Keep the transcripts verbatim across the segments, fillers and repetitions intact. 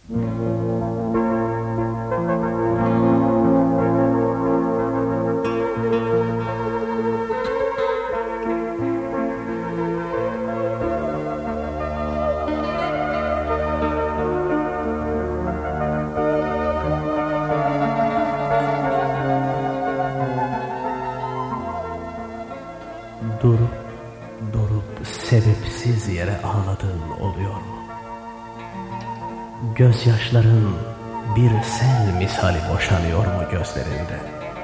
Durup durup sebepsiz yere ağladığın oluyor mu? Gözyaşların bir sel misali boşanıyor mu gözlerinden?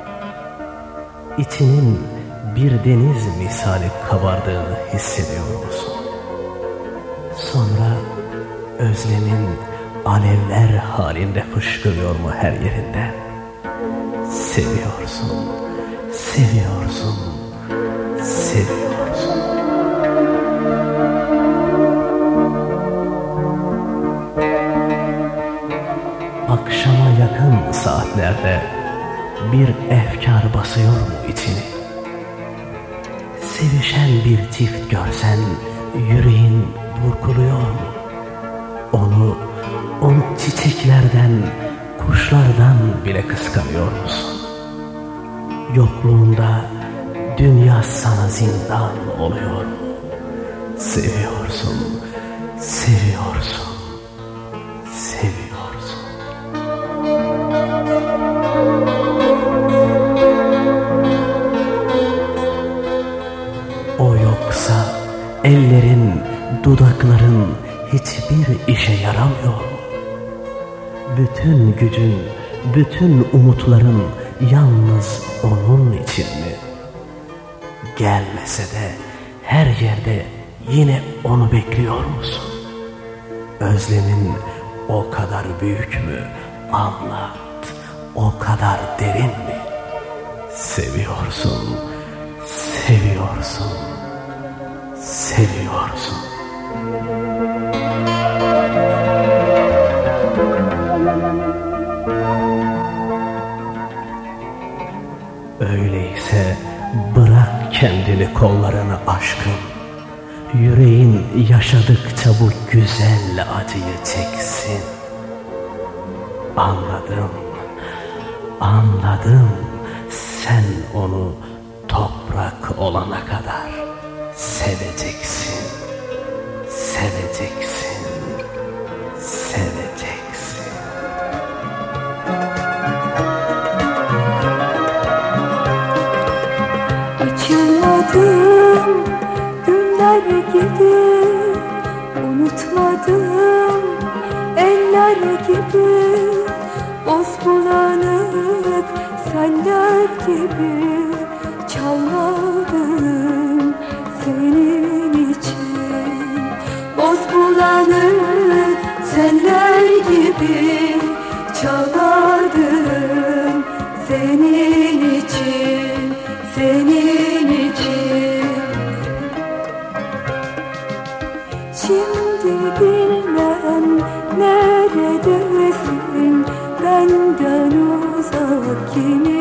İçinin bir deniz misali kabardığını hissediyor musun? Sonra özlemin alevler halinde fışkırıyor mu her yerinde? Seviyorsun, seviyorsun, seviyorsun. Akşama yakın saatlerde bir efkar basıyor mu içini? Sevişen bir çift görsen yüreğin burkuluyor mu? Onu, onu çiçeklerden, kuşlardan bile kıskanıyor musun? Yokluğunda dünya sana zindan oluyor mu? Seviyorsun, seviyorsun, seviyorsun. O yoksa ellerin, dudakların hiçbir işe yaramıyor mu? Bütün gücün, bütün umutların yalnız onun için mi? Gelmese de her yerde yine onu bekliyor musun? Özlemin o kadar büyük mü? Anlat, o kadar derin mi? Seviyorsun, seviyorsun, seviyorsun. Öyleyse bırak kendini kollarına aşkım. Yüreğin yaşadıkça bu güzel acıyı çeksin. Anladım, anladım. Sen onu toprak olana kadar seveceksin, seveceksin, seveceksin. Açılmadım günler gibi, unutmadım eller gibi, boz bulanık senler gibi. Çalmadım senin için, boz bulanık senler gibi. Çalmadım senin için, senin için. Şimdi bilmem neredesin, benden uzak, kimi